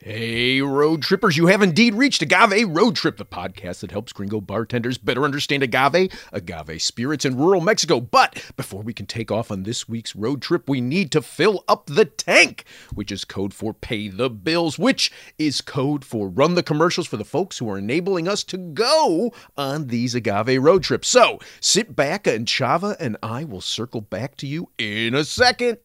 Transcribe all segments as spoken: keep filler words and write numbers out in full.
Hey, road trippers, you have indeed reached Agave Road Trip, the podcast that helps gringo bartenders better understand agave, agave spirits in rural Mexico. But before we can take off on this week's road trip, we need to fill up the tank, which is code for pay the bills, which is code for run the commercials for the folks who are enabling us to go on these agave road trips. So sit back and Chava and I will circle back to you in a second.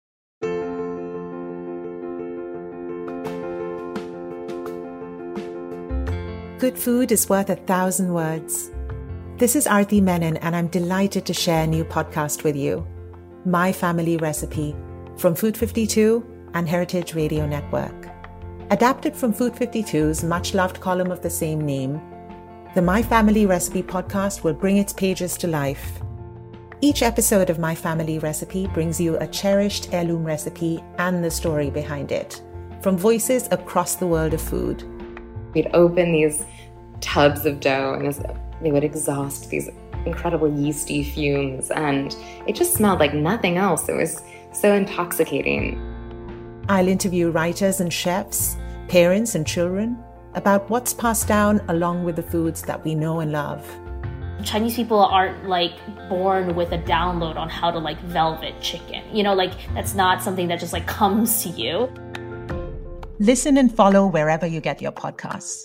Good food is worth a thousand words. This is Aarti Menon, and I'm delighted to share a new podcast with you, My Family Recipe, from Food fifty-two and Heritage Radio Network. Adapted from Food fifty-two's much-loved column of the same name, the My Family Recipe podcast will bring its pages to life. Each episode of My Family Recipe brings you a cherished heirloom recipe and the story behind it, from voices across the world of food. We'd open these tubs of dough and this, they would exhaust these incredible yeasty fumes, and it just smelled like nothing else. It was so intoxicating. I'll interview writers and chefs, parents and children about what's passed down along with the foods that we know and love. Chinese people aren't like born with a download on how to like velvet chicken. You know, like that's not something that just like comes to you. Listen and follow wherever you get your podcasts.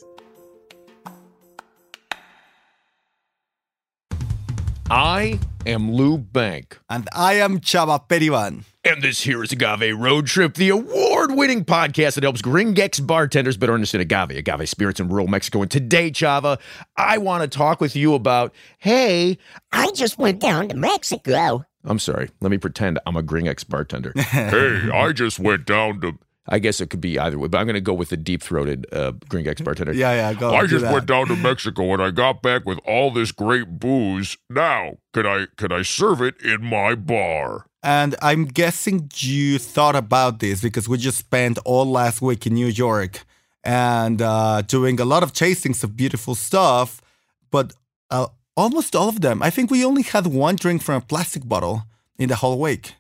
I am Lou Bank. And I am Chava Periban. And this here is Agave Road Trip, the award-winning podcast that helps Gringex bartenders better understand agave, agave spirits in rural Mexico. And today, Chava, I want to talk with you about, hey, I just went down to Mexico. I'm sorry, let me pretend I'm a Gringex bartender. Hey, I just went down to... I guess it could be either way, but I'm going to go with the deep-throated uh, Gringex bartender. Yeah, yeah, go. I just that. went down to Mexico and I got back with all this great booze. Now, can I can I serve it in my bar? And I'm guessing you thought about this because we just spent all last week in New York and uh, doing a lot of tastings of beautiful stuff, but uh, almost all of them, I think we only had one drink from a plastic bottle in the whole week.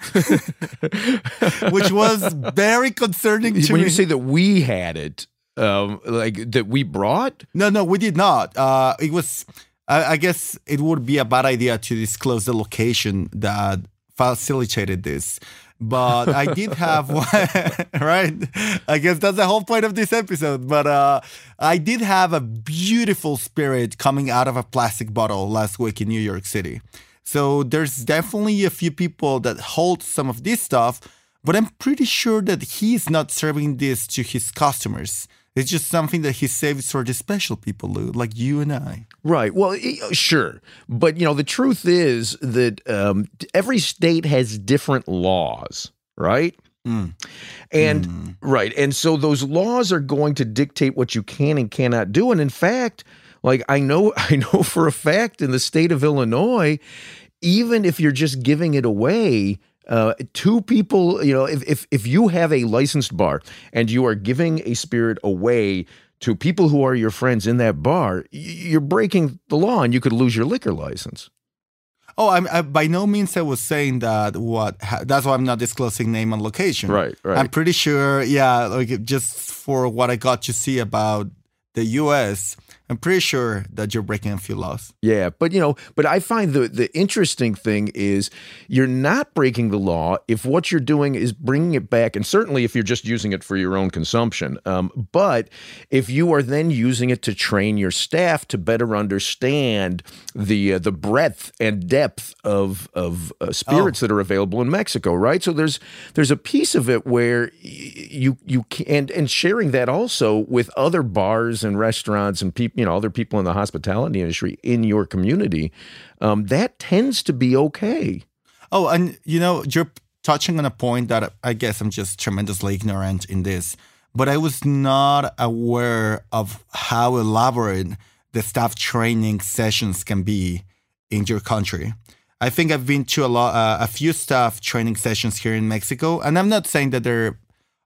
Which was very concerning to when me. you say that we had it, um, like that we brought? No, no, we did not. Uh, it was, I, I guess it would be a bad idea to disclose the location that facilitated this. But I did have one, right? I guess that's the whole point of this episode. But uh, I did have a beautiful spirit coming out of a plastic bottle last week in New York City. So there's definitely a few people that hold some of this stuff, but I'm pretty sure that he's not serving this to his customers. It's just something that he saves for the special people, Lou, like you and I. Right. Well, sure. But, you know, the truth is that um, every state has different laws, right? Mm. And, mm. right. And so those laws are going to dictate what you can and cannot do. And in fact, like I know, I know for a fact in the state of Illinois, even if you're just giving it away, uh, two people, you know, if, if if you have a licensed bar and you are giving a spirit away to people who are your friends in that bar, you're breaking the law and you could lose your liquor license. Oh, I'm, I, by no means I was saying that what, that's why I'm not disclosing name and location. Right, right. I'm pretty sure, yeah, like just for what I got to see about the U S, I'm pretty sure that you're breaking a few laws. Yeah, but you know, but I find the the interesting thing is you're not breaking the law if what you're doing is bringing it back, and certainly if you're just using it for your own consumption. Um, but if you are then using it to train your staff to better understand the uh, the breadth and depth of of uh, spirits oh. that are available in Mexico, right? So there's there's a piece of it where you you can and, and sharing that also with other bars and restaurants and people. You know, other people in the hospitality industry in your community, um, that tends to be okay. Oh, and you know, you're touching on a point that I guess I'm just tremendously ignorant in this, but I was not aware of how elaborate the staff training sessions can be in your country. I think I've been to a lot, uh, a few staff training sessions here in Mexico, and I'm not saying that they're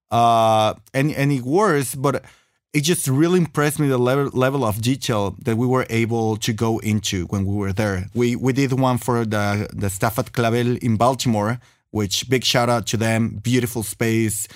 uh, any any worse, but it just really impressed me the level level of detail that we were able to go into when we were there. We we did one for the the staff at Clavel in Baltimore, which big shout out to them. Beautiful space,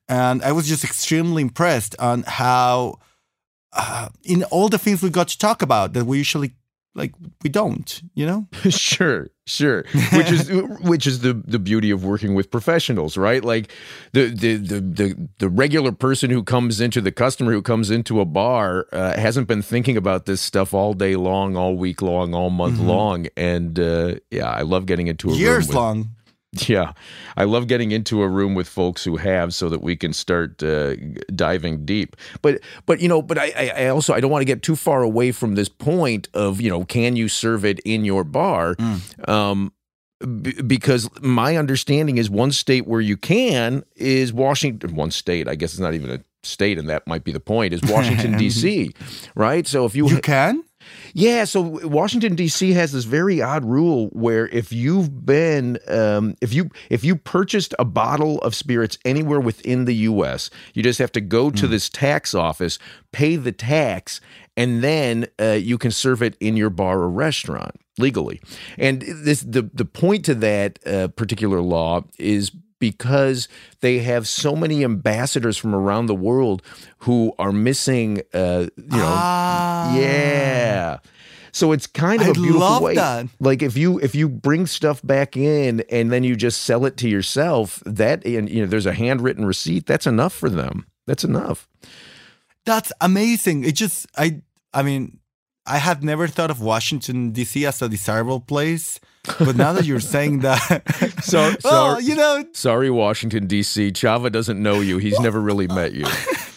And I was just extremely impressed on how, uh, in all the things we got to talk about that we usually, like, we don't, you know? Sure, sure. Which is which is the the beauty of working with professionals, right? Like the the the the, the regular person who comes into the customer who comes into a bar uh, hasn't been thinking about this stuff all day long, all week long, all month mm-hmm. long, and uh, yeah, I love getting into a years room with, long. Yeah, I love getting into a room with folks who have, so that we can start uh, diving deep. But but you know, but I, I also I don't want to get too far away from this point of, you know, can you serve it in your bar? Mm. Um, b- because my understanding is one state where you can is Washington. One state, I guess it's not even a state, and that might be the point. Is Washington D C, right? So if you you can. Yeah, so Washington D C has this very odd rule where if you've been, um, if you if you purchased a bottle of spirits anywhere within the U S, you just have to go to mm. this tax office, pay the tax, and then uh, you can serve it in your bar or restaurant legally. And this the the point to that uh, particular law is because they have so many ambassadors from around the world who are missing, uh, you know, ah. yeah. So it's kind of I a beautiful love way. That. Like if you if you bring stuff back in and then you just sell it to yourself, that and you know there's a handwritten receipt. That's enough for them. That's enough. That's amazing. It just I I mean I had never thought of Washington D C as a desirable place. But now that you're saying that, so, well, sorry, you know, sorry, Washington D C, Chava doesn't know you. He's never really met you.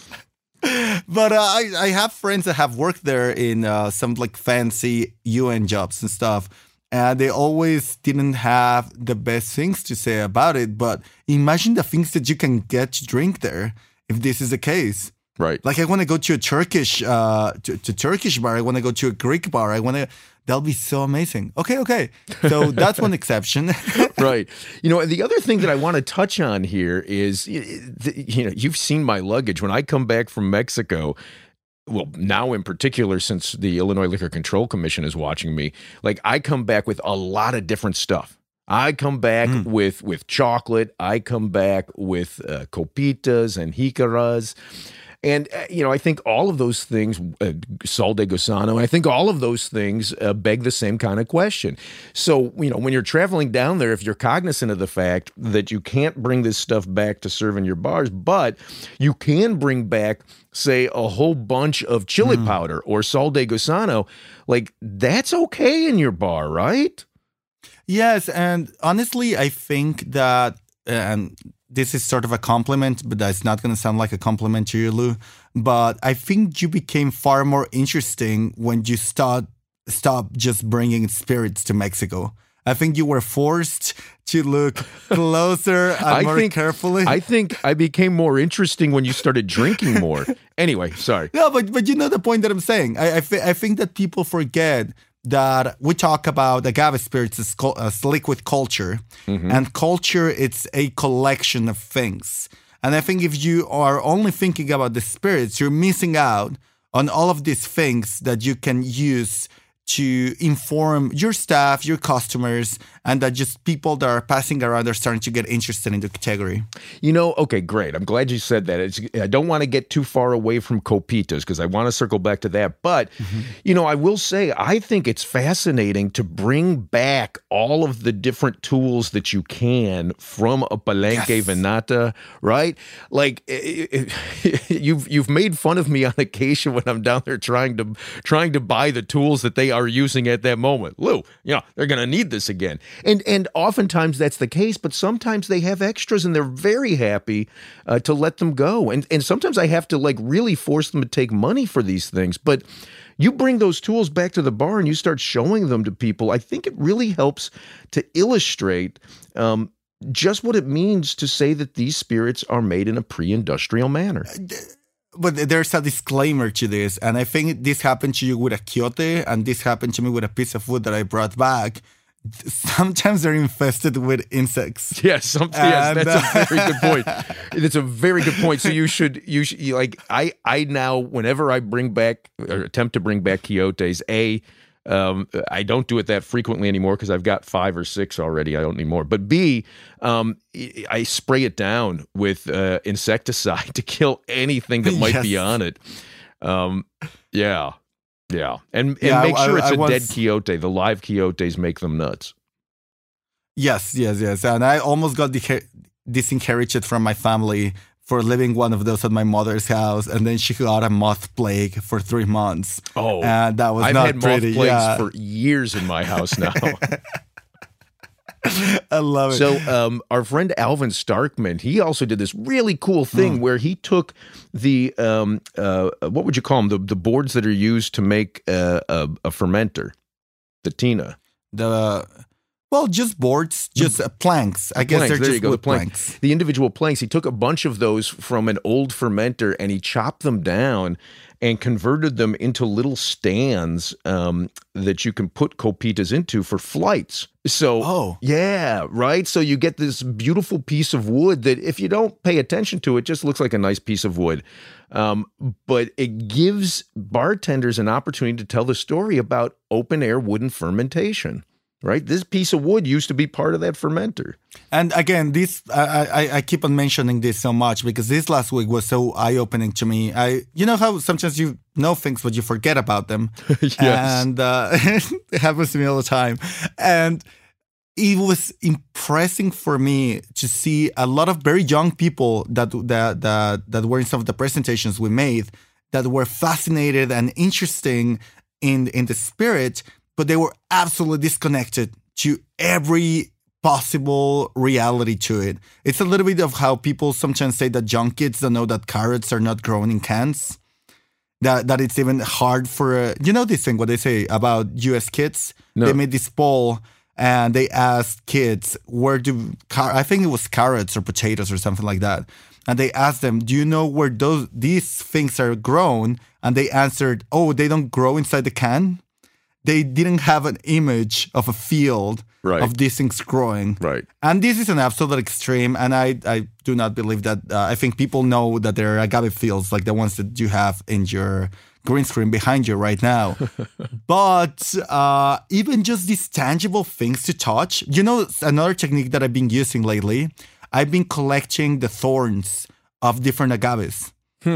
But uh, I, I have friends that have worked there in uh, some like fancy U N jobs and stuff, and they always didn't have the best things to say about it. But imagine the things that you can get to drink there if this is the case. Right. Like I want to go to a Turkish, uh, to, to Turkish bar. I want to go to a Greek bar. I want to. That'll be so amazing. Okay, okay. So that's one exception. Right. You know, and the other thing that I want to touch on here is, you know, you've seen my luggage. When I come back from Mexico, well, now in particular, since the Illinois Liquor Control Commission is watching me, like I come back with a lot of different stuff. I come back mm. with with chocolate. I come back with uh, copitas and jicaras. And, uh, you know, I think all of those things, uh, Sol de Gusano, I think all of those things uh, beg the same kind of question. So, you know, when you're traveling down there, if you're cognizant of the fact that you can't bring this stuff back to serve in your bars, but you can bring back, say, a whole bunch of chili mm. powder or Sol de Gusano, like that's okay in your bar, right? Yes. And honestly, I think that, and this is sort of a compliment, but that's not going to sound like a compliment to you, Lou. But I think you became far more interesting when you start stop just bringing spirits to Mexico. I think you were forced to look closer and I more think, carefully. I think I became more interesting when you started drinking more. Anyway, sorry. No, but but you know the point that I'm saying. I I, th- I think that people forget that we talk about agave spirits as, co- as liquid culture, mm-hmm. and culture, it's a collection of things. And I think if you are only thinking about the spirits, you're missing out on all of these things that you can use to inform your staff, your customers, and that just people that are passing around are starting to get interested in the category. You know, okay, great. I'm glad you said that. It's, I don't want to get too far away from copitas because I want to circle back to that. But, mm-hmm. you know, I will say I think it's fascinating to bring back all of the different tools that you can from a Palenque yes. Venata, right? Like it, it, you've you've made fun of me on occasion when I'm down there trying to trying to buy the tools that they are using at that moment. Lou, you know, they're going to need this again. And and oftentimes that's the case, but sometimes they have extras and they're very happy uh, to let them go. And and sometimes I have to like really force them to take money for these things. But you bring those tools back to the bar and you start showing them to people. I think it really helps to illustrate um, just what it means to say that these spirits are made in a pre-industrial manner. But there's a disclaimer to this, and I think this happened to you with a quiote, and this happened to me with a piece of food that I brought back. Sometimes they're infested with insects. Yes, some, yes, that's uh, a very good point. That's a very good point. So you should, you should, you like, I, I now, whenever I bring back or attempt to bring back quiotes, a, Um, I don't do it that frequently anymore because I've got five or six already. I don't need more. But B, um, I spray it down with uh, insecticide to kill anything that might Yes. be on it. Um, yeah, yeah, and and Yeah, make I- sure I- it's I a was- dead coyote. The live coyotes make them nuts. Yes, yes, yes. And I almost got de- disinherited from my family for leaving one of those at my mother's house, and then she got a moth plague for three months. Oh, and that was I've not had moth pretty. plagues Yeah. for years in my house now. I love it. So um, our friend Alvin Starkman, he also did this really cool thing Mm. where he took the um, uh, what would you call them? The the boards that are used to make uh, a, a fermenter, the tina. the well, just boards, just uh, planks. I guess planks, they're there you just go, the wood plank. planks. The individual planks. He took a bunch of those from an old fermenter and he chopped them down and converted them into little stands um, that you can put copitas into for flights. So, Oh. yeah, right? So you get this beautiful piece of wood that if you don't pay attention to it, just looks like a nice piece of wood. Um, but it gives bartenders an opportunity to tell the story about open air wooden fermentation. Right, this piece of wood used to be part of that fermenter. And again, this I, I I keep on mentioning this so much because this last week was so eye opening to me. I you know how sometimes you know things but you forget about them. Yes. And uh, it happens to me all the time. And it was impressing for me to see a lot of very young people that that that that were in some of the presentations we made that were fascinated and interesting in in the spirit, but they were absolutely disconnected to every possible reality to it. It's a little bit of how people sometimes say that young kids don't know that carrots are not grown in cans. That that it's even hard for uh, you know this thing what they say about U S kids. No. They made this poll and they asked kids where do car- I think it was carrots or potatoes or something like that. And they asked them, do you know where those these things are grown? And they answered, oh, they don't grow inside the can. They didn't have an image of a field Right. of these things growing. Right. And this is an absolute extreme. And I, I do not believe that. Uh, I think people know that there are agave fields like the ones that you have in your green screen behind you right now. But uh, even just these tangible things to touch. You know, another technique that I've been using lately, I've been collecting the thorns of different agaves.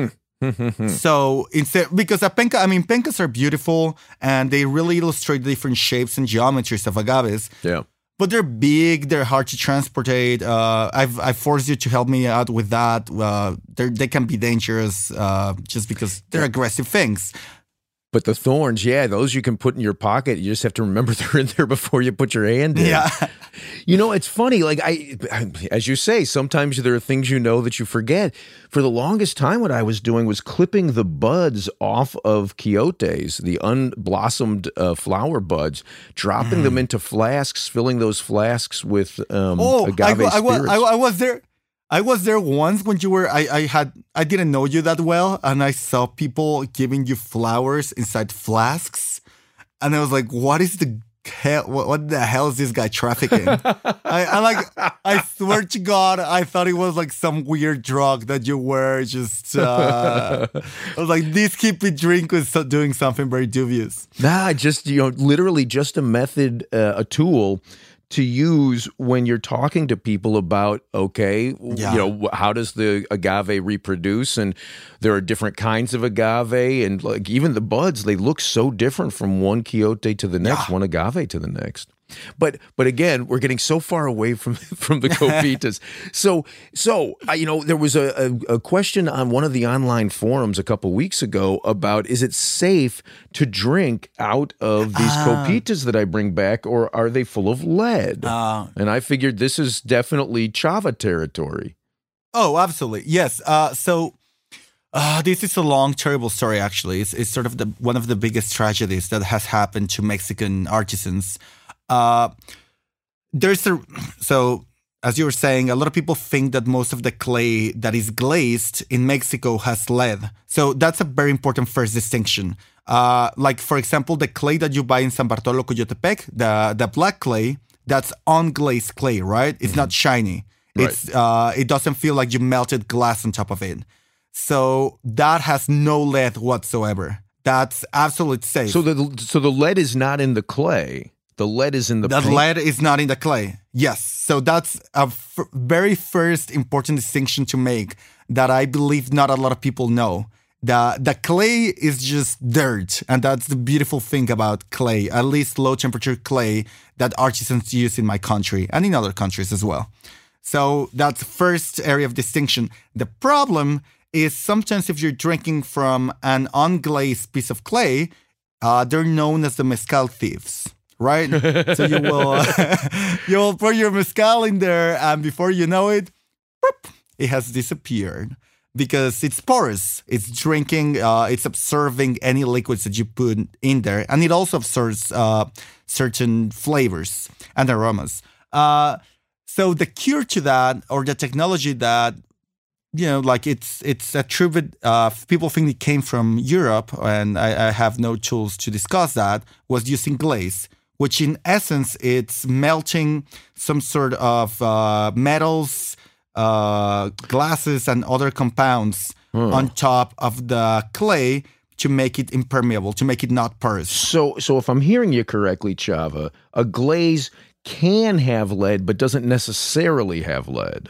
So instead, because a penca, I mean, pencas are beautiful and they really illustrate the different shapes and geometries of agaves. Yeah. But they're big, they're hard to transportate. Uh, I've I forced you to help me out with that. Uh, they they can be dangerous uh, just because they're aggressive things. But the thorns, yeah, those you can put in your pocket. You just have to remember they're in there before you put your hand in. Yeah. You know, it's funny. Like I, as you say, sometimes there are things you know that you forget. For the longest time, what I was doing was clipping the buds off of quiotes, the unblossomed uh, flower buds, dropping them into flasks, filling those flasks with um, Oh, I, agave go- I, was, spirits. I, I was there. I was there once when you were. I, I had. I didn't know you that well, and I saw people giving you flowers inside flasks, and I was like, "What is the hell? What, what the hell is this guy trafficking?" I, I like. I swear to God, I thought it was like some weird drug that you were just. Uh, I was like, "This hippie drink was so- doing something very dubious." Nah, just, you know, literally just a method, uh, a tool to use when you're talking to people about, okay, Yeah. you know, how does the agave reproduce? And there are different kinds of agave, and like even the buds, they look so different from one quiote to the next, Yeah. one agave to the next. But but again, we're getting so far away from from the copitas. so so I, you know, there was a, a, a question on one of the online forums a couple weeks ago about, is it safe to drink out of these Ah. copitas that I bring back, or are they full of lead? Uh, And I figured this is definitely Chava territory. Oh, absolutely. Yes. Uh, so uh, this is a long, terrible story, actually. It's, it's sort of the one of the biggest tragedies that has happened to Mexican artisans. Uh, there's a, so as you were saying, a lot of people think that most of the clay that is glazed in Mexico has lead. So that's a very important first distinction. Uh, like, for example, the clay that you buy in San Bartolo, Coyotepec, the, the black clay, that's unglazed clay, right? It's not shiny. Right. It's uh, it doesn't feel like you melted glass on top of it. So that has no lead whatsoever. That's absolutely safe. So the so the lead is not in the clay. The lead is in the The paint? lead is not in the clay. Yes. So that's a f- very first important distinction to make that I believe not a lot of people know. The, the clay is just dirt. And that's the beautiful thing about clay, at least low temperature clay that artisans use in my country and in other countries as well. So that's the first area of distinction. The problem is sometimes if you're drinking from an unglazed piece of clay, uh, they're known as the mezcal thieves. Right? So you will uh, you will pour your mezcal in there, and before you know it, whoop, it has disappeared because it's porous. It's drinking, uh, it's absorbing any liquids that you put in there, and it also absorbs uh, certain flavors and aromas. Uh, so the cure to that, or the technology that, you know, like it's it's attributed, uh, people think it came from Europe, and I, I have no tools to discuss that, was using glaze, which in essence, it's melting some sort of uh, metals, uh, glasses, and other compounds huh. on top of the clay to make it impermeable, to make it not porous. So, so if I'm hearing you correctly, Chava, a glaze can have lead, but doesn't necessarily have lead.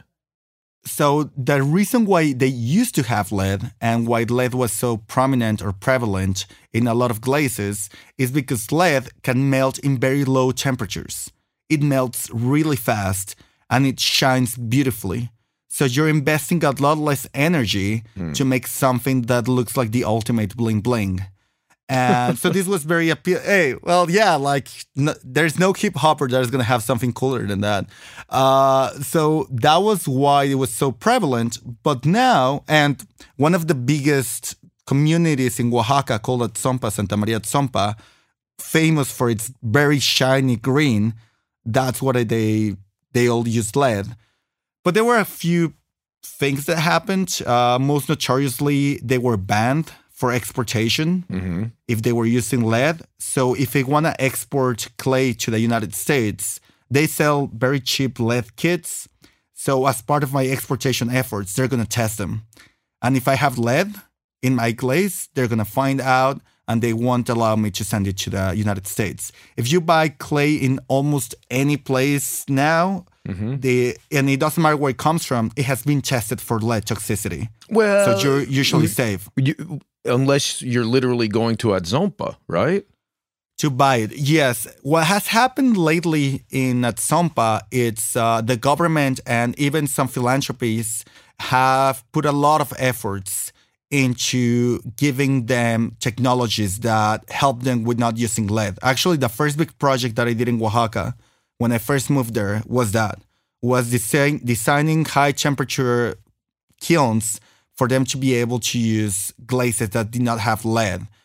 So the reason why they used to have lead and why lead was so prominent or prevalent in a lot of glazes is because lead can melt in very low temperatures. It melts really fast and it shines beautifully. So you're investing a lot less energy hmm. to make something that looks like the ultimate bling bling. And so this was very appealing. Hey, well, yeah, like no, there's no hip hopper that is going to have something cooler than that. Uh, so that was why it was so prevalent. But now, and one of the biggest communities in Oaxaca called Atzompa, Santa Maria Atzompa, famous for its very shiny green, that's what they they all used lead. But there were a few things that happened. Uh, most notoriously, they were banned for exportation mm-hmm. if they were using lead. So if they want to export clay to the United States, they sell very cheap lead kits. So as part of my exportation efforts, they're going to test them. And if I have lead in my glaze, they're going to find out and they won't allow me to send it to the United States. If you buy clay in almost any place now, mm-hmm. they, and it doesn't matter where it comes from, it has been tested for lead toxicity. Well, so you're usually safe. You, unless you're literally going to Atzompa, right? To buy it, yes. What has happened lately in Atzompa, it's uh, the government and even some philanthropies have put a lot of efforts into giving them technologies that help them with not using lead. Actually, the first big project that I did in Oaxaca when I first moved there was that, was design, designing high temperature kilns for them to be able to use glazes that did not have lead. Mm.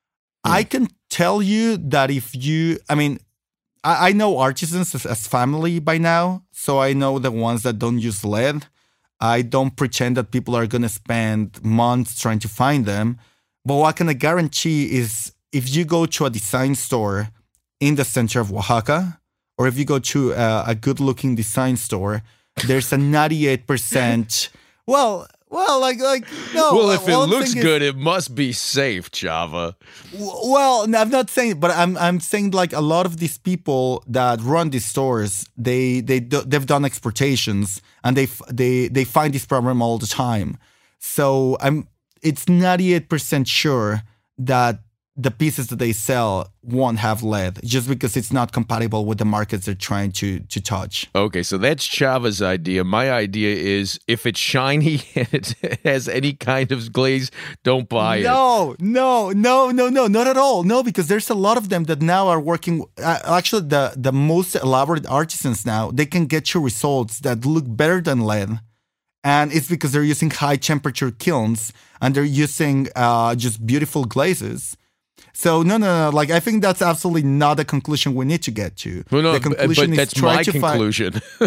I can tell you that if you, I mean, I, I know artisans as, as family by now, so I know the ones that don't use lead. I don't pretend that people are going to spend months trying to find them. But what I can guarantee is if you go to a design store in the center of Oaxaca, or if you go to a, a good-looking design store, there's a ninety-eight percent, well... Well, like, like no. Well, if it looks good, is, it must be safe, Chava. Well, no, I'm not saying, but I'm I'm saying like a lot of these people that run these stores, they they do, they've done exportations and they they they find this problem all the time. So I'm it's ninety-eight percent sure that the pieces that they sell won't have lead just because it's not compatible with the markets they're trying to to touch. Okay, so that's Chava's idea. My idea is if it's shiny and it has any kind of glaze, don't buy it. No, no, no, no, no, not at all. No, because there's a lot of them that now are working. Uh, actually, the, the most elaborate artisans now, they can get you results that look better than lead. And it's because they're using high temperature kilns and they're using uh, just beautiful glazes. So no, no, no. Like I think that's absolutely not the conclusion we need to get to. Well, no, the conclusion but is that's try my to conclusion. Find...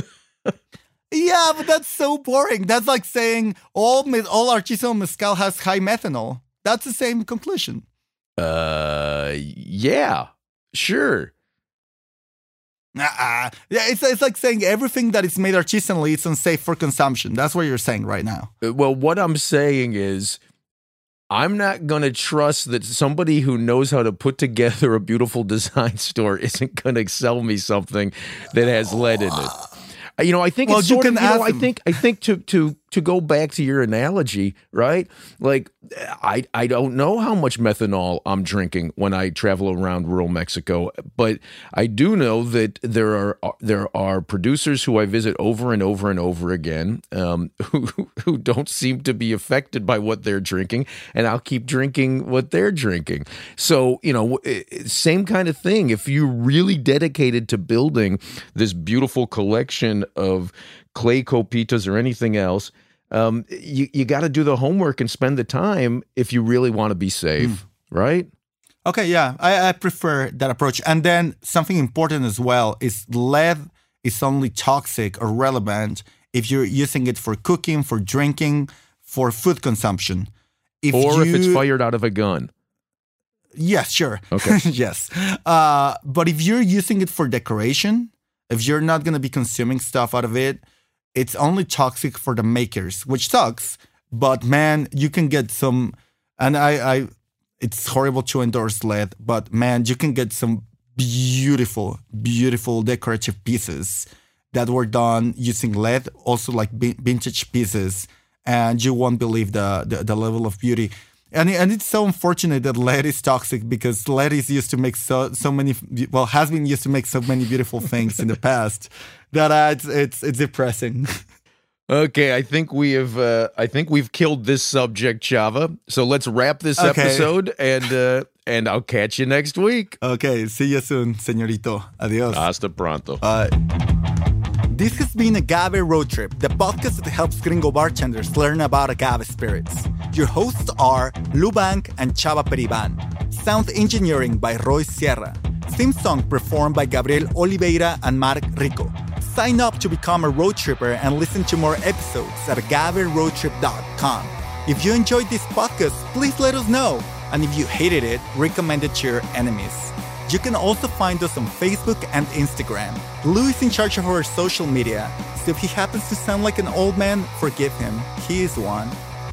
Yeah, but that's so boring. That's like saying all all artisanal mezcal has high methanol. That's the same conclusion. Uh, yeah, sure. Uh-uh. Yeah, it's it's like saying everything that is made artisanally is unsafe for consumption. That's what you're saying right now. Well, what I'm saying is, I'm not going to trust that somebody who knows how to put together a beautiful design store isn't going to sell me something that has lead in it. You know, I think well, it's you sort can of, you know, ask I think I think to to to go back to your analogy, right? Like I I don't know how much methanol I'm drinking when I travel around rural Mexico, but I do know that there are there are producers who I visit over and over and over again, um, who who don't seem to be affected by what they're drinking, and I'll keep drinking what they're drinking. So, you know, same kind of thing. If you're really dedicated to building this beautiful collection of clay copitas or anything else, um, you, you got to do the homework and spend the time if you really want to be safe, mm. right? Okay, yeah, I, I prefer that approach. And then something important as well is lead is only toxic or relevant if you're using it for cooking, for drinking, for food consumption. If or you, if it's fired out of a gun. Yes, sure. Okay. yes. Uh, but if you're using it for decoration, if you're not going to be consuming stuff out of it, it's only toxic for the makers, which sucks. But man, you can get some, and I, I, it's horrible to endorse lead, but man, you can get some beautiful, beautiful decorative pieces that were done using lead, also like vintage pieces, and you won't believe the, the, the level of beauty. And and it's so unfortunate that lead is toxic because lead is used to make so so many well has been used to make so many beautiful things in the past that uh, it's it's it's depressing. Okay, I think we have uh, I think we've killed this subject, Chava. So let's wrap this okay. episode and uh, and I'll catch you next week. Okay, see you soon, señorito. Adios. Hasta pronto. Bye. This has been Agave Road Trip, the podcast that helps gringo bartenders learn about agave spirits. Your hosts are Lou Bank and Chava Periban. Sound engineering by Roy Sierra. Theme song performed by Gabriel Oliveira and Mark Rico. Sign up to become a road tripper and listen to more episodes at agave road trip dot com. If you enjoyed this podcast, please let us know. And if you hated it, recommend it to your enemies. You can also find us on Facebook and Instagram. Lou is in charge of our social media, so if he happens to sound like an old man, forgive him. He is one.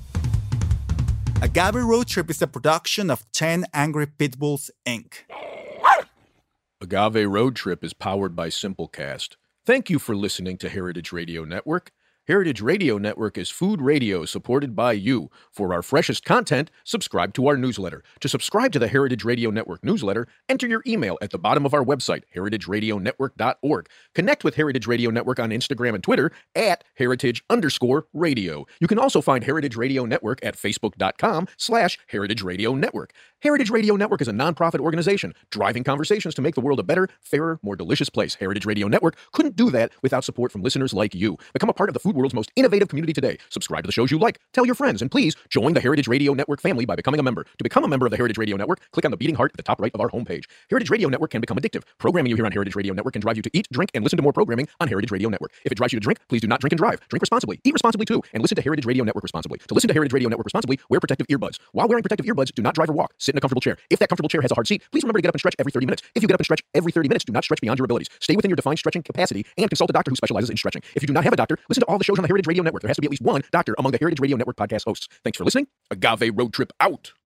Agave Road Trip is a production of ten Angry Pitbulls, Incorporated. Agave Road Trip is powered by Simplecast. Thank you for listening to Heritage Radio Network. Heritage Radio Network is food radio supported by you. For our freshest content, subscribe to our newsletter. To subscribe to the Heritage Radio Network newsletter, enter your email at the bottom of our website, heritage radio network dot org. Connect with Heritage Radio Network on Instagram and Twitter at heritage underscore radio. You can also find Heritage Radio Network at facebook.com slash Heritage Radio Network. Heritage Radio Network is a nonprofit organization driving conversations to make the world a better, fairer, more delicious place. Heritage Radio Network couldn't do that without support from listeners like you. Become a part of the food world's most innovative community today. Subscribe to the shows you like, tell your friends, and please join the Heritage Radio Network family by becoming a member. To become a member of the Heritage Radio Network, click on the beating heart at the top right of our homepage. Heritage Radio Network can become addictive. Programming you here on Heritage Radio Network can drive you to eat, drink, and listen to more programming on Heritage Radio Network. If it drives you to drink, please do not drink and drive. Drink responsibly, eat responsibly too, and listen to Heritage Radio Network responsibly. To listen to Heritage Radio Network responsibly, wear protective earbuds. While wearing protective earbuds, do not drive or walk. Sit in a comfortable chair. If that comfortable chair has a hard seat, please remember to get up and stretch every thirty minutes. If you get up and stretch every thirty minutes, do not stretch beyond your abilities. Stay within your defined stretching capacity and consult a doctor who specializes in stretching. If you do not have a doctor, listen to all the shows on the Heritage Radio Network. There has to be at least one doctor among the Heritage Radio Network podcast hosts. Thanks for listening. Agave Road Trip out.